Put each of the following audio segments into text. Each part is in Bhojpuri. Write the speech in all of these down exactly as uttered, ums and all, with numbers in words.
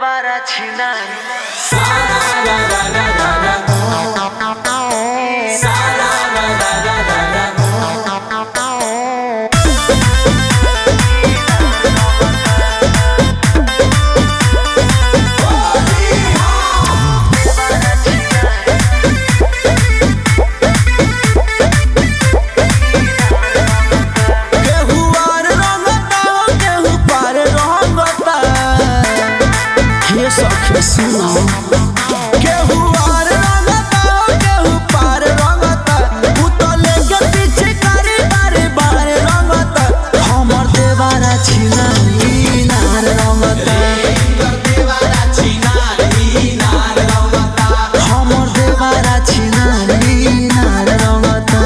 para China. केहू आर रंगता केहू पार रंगता उ तो लेके पीछे कारी बारे बारे रंगता हमर देवारा छिनारी नार रंगता देवारा छिनारी नार रंगता हमर देवारा छिनारी नार रंगता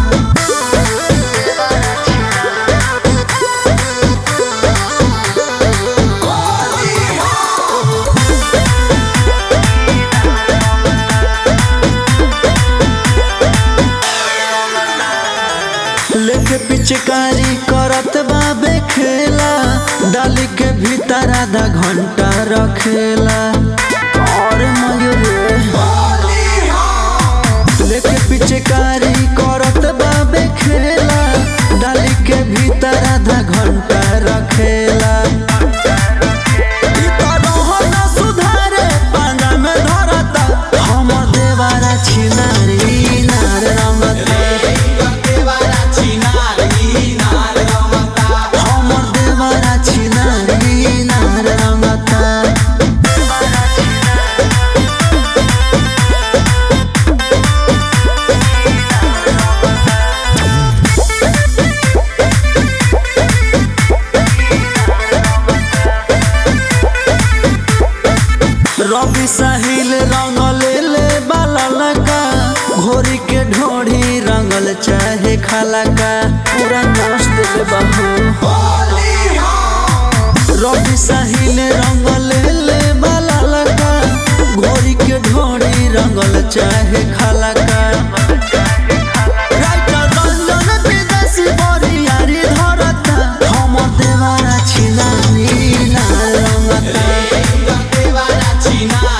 लेके पिचकारी करत बाबे खेला डाली के भीतर आधा घंटा रखेला और मयूरे लेके पिचकारी करत बाबे खेला डाली के भीतर आधा घंटा रखेला सुधारे पाना में धरता हमर देवारा छिनारी नार रंगता रवि साहिल रंगल ले बाला लगा घोरी के ढोढ़ी रंगल चाहे खाला का पूरा नाच दिल बहू रवि साहिल रंगल ले बाला लगा घोरी के ढोढ़ी रंगल चाहे खाला का हमर देवारा छिनारी नार रंगता